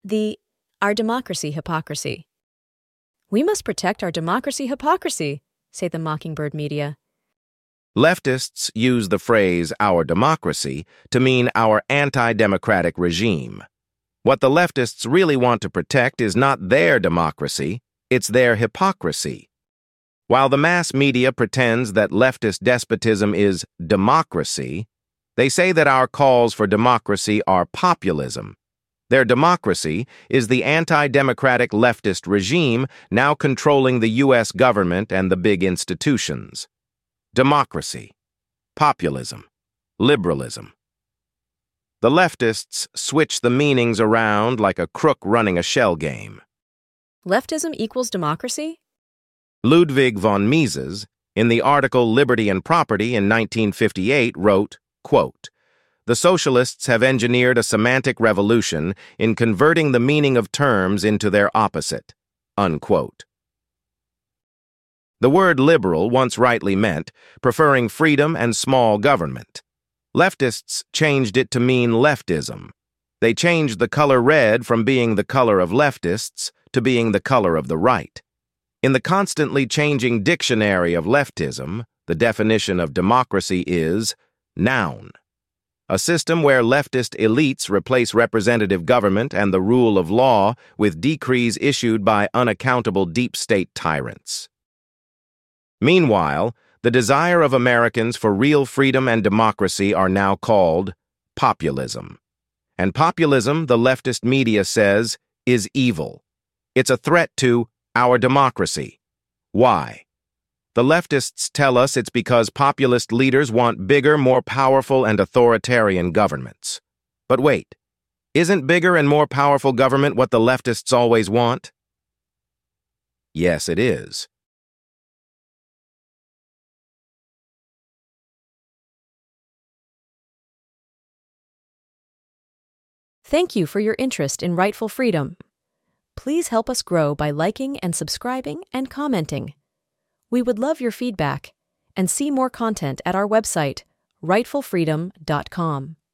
Our democracy hypocrisy. We must protect our democracy hypocrisy, say the Mockingbird media. Leftists use the phrase our democracy to mean our anti-democratic regime. What the leftists really want to protect is not their democracy, it's their hypocrisy. While the mass media pretends that leftist despotism is democracy, they say that our calls for democracy are populism. Their democracy is the anti-democratic leftist regime now controlling the U.S. government and the big institutions. Democracy, populism, liberalism. The leftists switch the meanings around like a crook running a shell game. Leftism equals democracy? Ludwig von Mises, in the article Liberty and Property in 1958, wrote, quote, "The socialists have engineered a semantic revolution in converting the meaning of terms into their opposite." Unquote. The word liberal once rightly meant preferring freedom and small government. Leftists changed it to mean leftism. They changed the color red from being the color of leftists to being the color of the right. In the constantly changing dictionary of leftism, the definition of democracy is noun. A system where leftist elites replace representative government and the rule of law with decrees issued by unaccountable deep state tyrants. Meanwhile, the desire of Americans for real freedom and democracy are now called populism. And populism, the leftist media says, is evil. It's a threat to our democracy. Why? The leftists tell us it's because populist leaders want bigger, more powerful, and authoritarian governments. But wait, isn't bigger and more powerful government what the leftists always want? Yes, it is. Thank you for your interest in Rightful Freedom. Please help us grow by liking and subscribing and commenting. We would love your feedback and see more content at our website, rightfulfreedom.com.